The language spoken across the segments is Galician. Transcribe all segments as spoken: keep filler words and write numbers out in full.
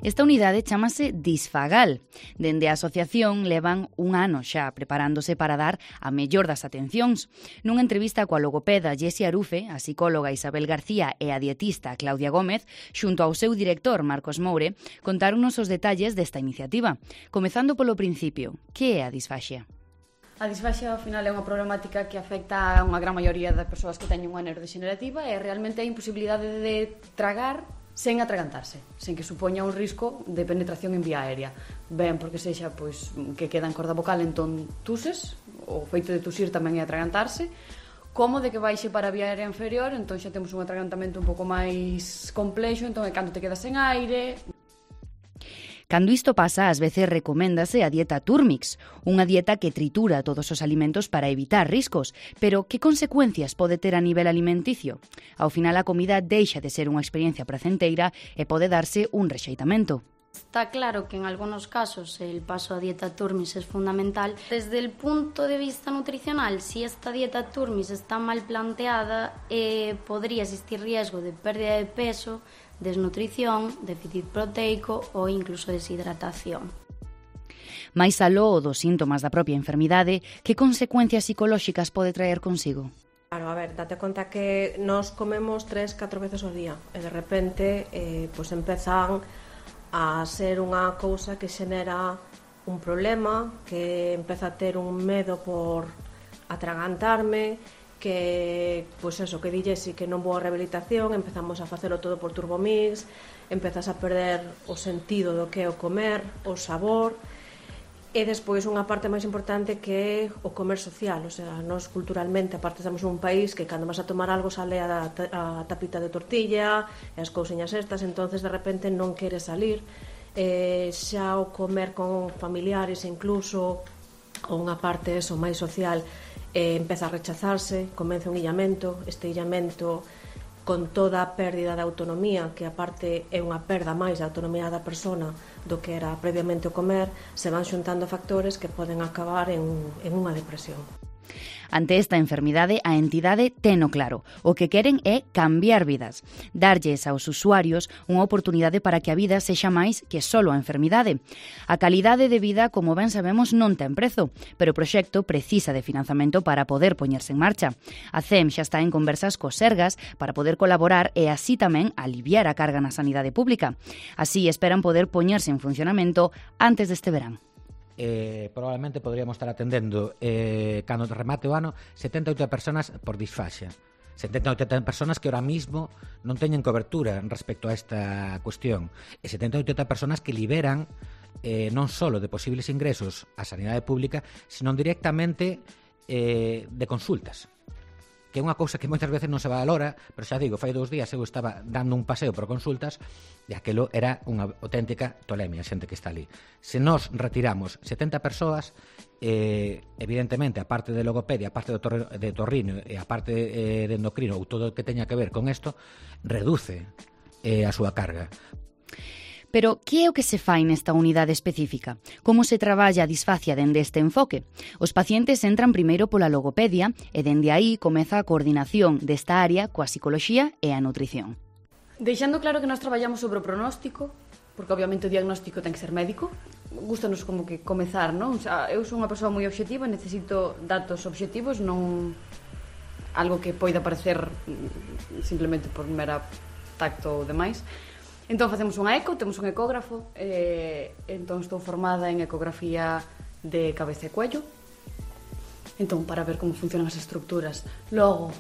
Esta unidade chamase Disfagal. Dende a asociación levan un ano xa preparándose para dar a mellor das atencións. Nunha entrevista coa logopeda Jessie Arufe, a psicóloga Isabel García e a dietista Claudia Gómez, xunto ao seu director Marcos Moure, contáronnos os detalles desta iniciativa. Comezando polo principio, que é a disfaxia? A disfaxia, ao final, é unha problemática que afecta a unha gran maioría das persoas que teñen unha neurodegenerativa e realmente a imposibilidade de tragar sen atragantarse, sen que supoña un risco de penetración en vía aérea. Ben, porque sexa pois, que queda en corda vocal, entón tuses, o feito de tusir tamén é atragantarse, como de que baixe para a vía aérea inferior, entón xa temos un atragantamento un pouco máis complexo, entón é cando te quedas sen aire. Cando isto pasa, ás veces recoméndase a dieta Turmix, unha dieta que tritura todos os alimentos para evitar riscos. Pero que consecuencias pode ter a nivel alimenticio? Ao final, a comida deixa de ser unha experiencia pracenteira e pode darse un rexeitamento. Está claro que en algunos casos el paso a dieta Turmix es fundamental. Desde el punto de vista nutricional, si esta dieta Turmix está mal planteada, eh, podría existir riesgo de pérdida de peso, desnutrición, déficit proteico ou incluso deshidratación. Mais aló dos síntomas da propia enfermidade, que consecuencias psicolóxicas pode traer consigo? Claro, a ver, date conta que nos comemos tres, catro veces ao día e de repente eh, pues empezan a ser unha cousa que xenera un problema, que empeza a ter un medo por atragantarme, que, pois eso, que dillese que non vou a rehabilitación, empezamos a facelo todo por Turbomix, empezas a perder o sentido do que é o comer, o sabor, e despois unha parte máis importante que é o comer social, o sea, nós culturalmente, aparte estamos nun país que cando vas a tomar algo sale a, a tapita de tortilla, e as cousiñas estas, entonces de repente non queres salir, eh, xa o comer con familiares incluso, ou unha parte eso máis social, eh, empeza a rechazarse, comeza un illamento, este illamento con toda a pérdida de autonomía, que aparte é unha perda máis de autonomía da persona do que era previamente o comer, se van xuntando factores que poden acabar en, en unha depresión. Ante esta enfermidade, a entidade teno claro. O que queren é cambiar vidas, darlles aos usuarios unha oportunidade para que a vida sexa máis que solo a enfermidade. A calidade de vida, como ben sabemos, non ten prezo, pero o proxecto precisa de financiamento para poder poñerse en marcha. A C E M xa está en conversas cos Sergas para poder colaborar e así tamén aliviar a carga na sanidade pública. Así esperan poder poñerse en funcionamento antes deste verán. Eh, probablemente podríamos estar atendendo eh, cando remate o ano setenta e oito personas por disfaxia, setenta e oito personas que ahora mismo non teñen cobertura respecto a esta cuestión, e setenta e oito personas que liberan eh, non só de posibles ingresos á sanidade pública, sino directamente eh, de consultas, que é unha cousa que moitas veces non se valora, pero xa digo, fai dous días eu estaba dando un paseo por consultas e aquelo era unha auténtica tolemia, a xente que está ali. Se nós retiramos setenta persoas, eh, evidentemente, a parte de logopedia, a parte de, tor de torrino e a parte eh, de endocrino ou todo o que teña que ver con isto, reduce eh, a súa carga. Pero que é o que se fai nesta unidade específica? Como se traballa a disfaxia dende este enfoque? Os pacientes entran primeiro pola logopedia e dende aí comeza a coordinación desta área coa psicoloxía e a nutrición. Deixando claro que nós traballamos sobre o pronóstico, porque obviamente o diagnóstico ten que ser médico, gústanos como que comezar, non? O sea, eu sou unha persoa moi obxectiva, necesito datos obxectivos, non algo que poida parecer simplemente por mera tacto ou demais. Entón facemos unha eco, temos un ecógrafo, eh, entón estou formada en ecografía de cabeza e cuello, entón para ver como funcionan as estructuras. Logo,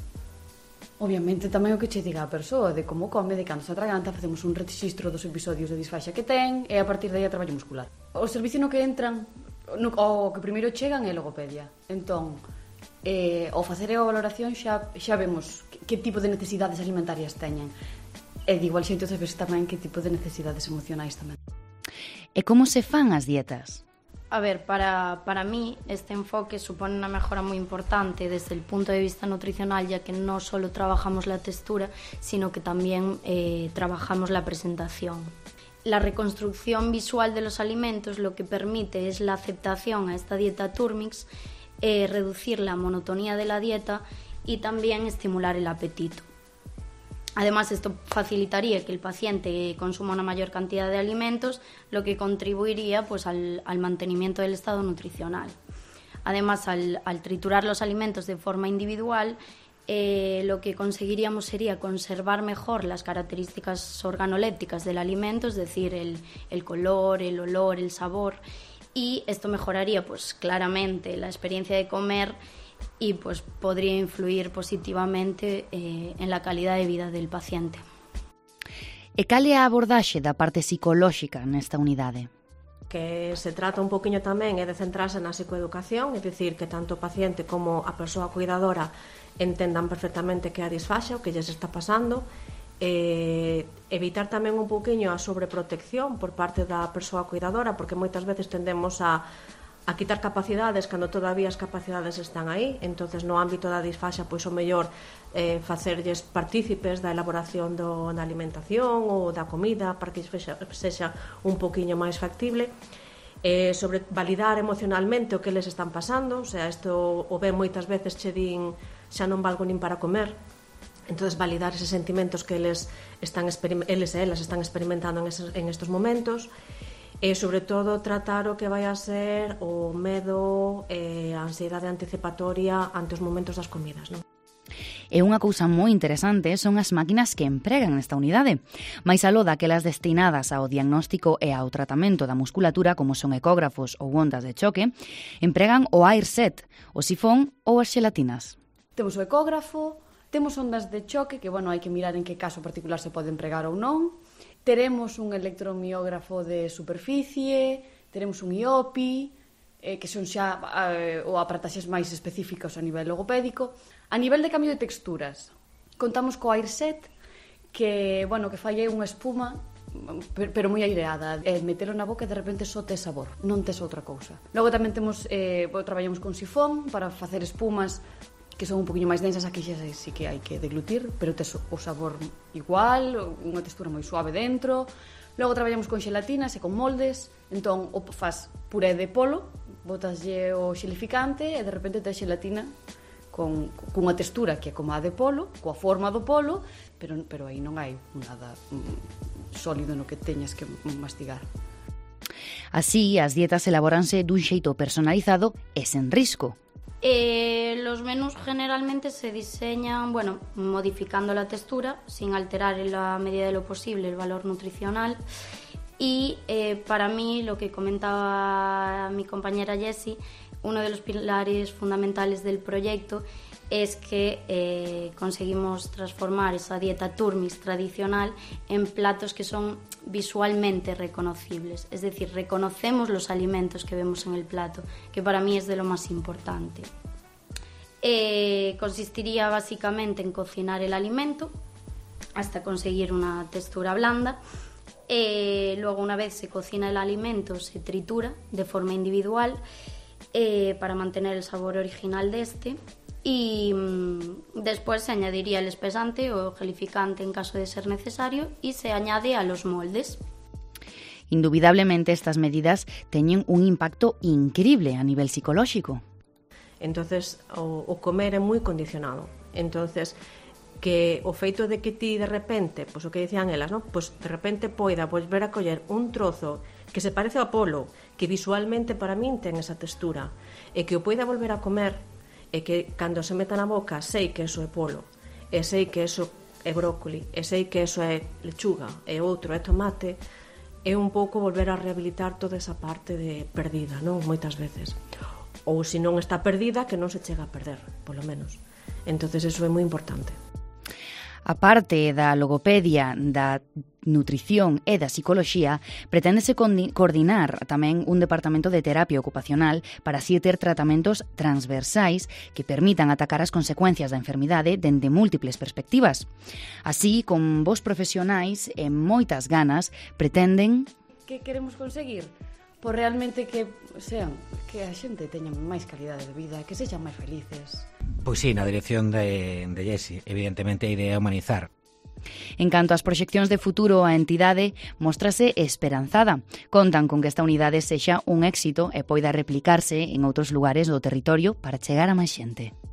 obviamente tamén o que che diga a persoa de como come, de cando se atraganta, facemos un rexistro dos episodios de disfaxia que ten e a partir de aí a traballo muscular. O servicio no que entran, no, o que primeiro chegan é logopedia, entón eh, ao facer a valoración xa, xa vemos que, que tipo de necesidades alimentarias teñen. E de igual xeito sabes tamén que tipo de necesidades emocionais tamén. E como se fan as dietas? A ver, para, para mí este enfoque supone una mejora muy importante desde el punto de vista nutricional, ya que no solo trabajamos la textura, sino que también eh, trabajamos la presentación. La reconstrucción visual de los alimentos lo que permite es la aceptación a esta dieta Turmix, eh, reducir la monotonía de la dieta y también estimular el apetito. Además, esto facilitaría que el paciente consuma una mayor cantidad de alimentos, lo que contribuiría pues, al, al mantenimiento del estado nutricional. Además, al, al triturar los alimentos de forma individual, eh, lo que conseguiríamos sería conservar mejor las características organolépticas del alimento, es decir, el, el color, el olor, el sabor, y esto mejoraría pues, claramente la experiencia de comer y pues podría influir positivamente eh, en la calidad de vida del paciente. E cal é a abordaxe da parte psicolóxica nesta unidade? Que se trata un poquinho tamén é de centrarse na psicoeducación, é dicir, que tanto o paciente como a persoa cuidadora entendan perfectamente que é a disfaxia, o que lles está pasando, eh, evitar tamén un poquinho a sobreprotección por parte da persoa cuidadora, porque moitas veces tendemos a a quitar capacidades cando todavía as capacidades están aí. Entonces no ámbito da disfaxia, pois o mellor eh, facerlles partícipes da elaboración do, da alimentación ou da comida para que sexa, sexa un poquinho máis factible. Eh, sobre validar emocionalmente o que les están pasando, o sea, isto o ven moitas veces che din xa non valgo nin para comer. Entonces validar eses sentimentos que eles están eles e elas están experimentando en, eses, en estos momentos. E, sobre todo, tratar o que vai a ser o medo e a ansiedade anticipatoria ante os momentos das comidas, non? E unha cousa moi interesante son as máquinas que empregan nesta unidade. Mais aló daquelas destinadas ao diagnóstico e ao tratamento da musculatura, como son ecógrafos ou ondas de choque, empregan o AirSet, o sifón ou as xelatinas. Temos o ecógrafo, temos ondas de choque, que, bueno, hai que mirar en que caso particular se pode empregar ou non. Teremos un electromiógrafo de superficie, teremos un I O P I, eh, que son xa eh, ou aparataxes máis específicas a nivel logopédico. A nivel de cambio de texturas, contamos co AirSet, que, bueno, que fai unha espuma, pero moi aireada. Eh, metelo na boca e de repente só tes sabor, non tes outra cousa. Logo tamén temos, eh, traballamos con sifón para facer espumas que son un poquinho máis densas, aquí xa sí que hai que deglutir, pero tes o sabor igual, unha textura moi suave dentro. Logo traballamos con xelatinas e con moldes, entón o faz puré de polo, botaslle o xelificante e de repente tes xelatina con cunha textura que é como a de polo, coa forma do polo, pero, pero aí non hai nada mm, sólido no que teñas que mastigar. Así, as dietas elaboranse dun xeito personalizado e sen risco. Eh, los menús generalmente se diseñan, bueno, modificando la textura sin alterar en la medida de lo posible el valor nutricional. Y eh, para mí, lo que comentaba mi compañera Jessie, uno de los pilares fundamentales del proyecto es que eh, conseguimos transformar esa dieta turmis tradicional en platos que son visualmente reconocibles. Es decir, reconocemos los alimentos que vemos en el plato, que para mí es de lo más importante. Eh, consistiría básicamente en cocinar el alimento hasta conseguir una textura blanda. Eh, luego, una vez se cocina el alimento, se tritura de forma individual eh, para mantener el sabor original de este. Y mmm, después se añadiría el espesante o gelificante en caso de ser necesario y se añade a los moldes. Indubidablemente estas medidas teñen un impacto increíble a nivel psicolóxico. Entonces o, o comer é moi condicionado. Entonces que o feito de que ti de repente, pois o que dicían elas, ¿no? Pois de repente poida volver a coller un trozo que se parece ao polo, que visualmente para min ten esa textura, e que o poida volver a comer, e que cando se meta na boca sei que eso é polo, e sei que eso é brócoli, e sei que eso é lechuga, e outro é tomate, é un pouco volver a rehabilitar toda esa parte de perdida, non? Moitas veces. Ou se non está perdida, que non se chega a perder, polo menos. Entonces eso é moi importante. A parte da logopedia, da nutrición e da psicoloxía, preténdese coordinar tamén un departamento de terapia ocupacional para así ter tratamentos transversais que permitan atacar as consecuencias da enfermidade dende múltiples perspectivas. Así, con vos profesionais e moitas ganas, pretenden... Que queremos conseguir? Pois realmente que sean, que a xente teña máis calidade de vida, que sexan máis felices. Pois sí, na dirección de, de Jessie, evidentemente a idea é humanizar. En canto ás proxeccións de futuro, a entidade móstrase esperanzada. Contan con que esta unidade sexa un éxito e poida replicarse en outros lugares do territorio para chegar a máis xente.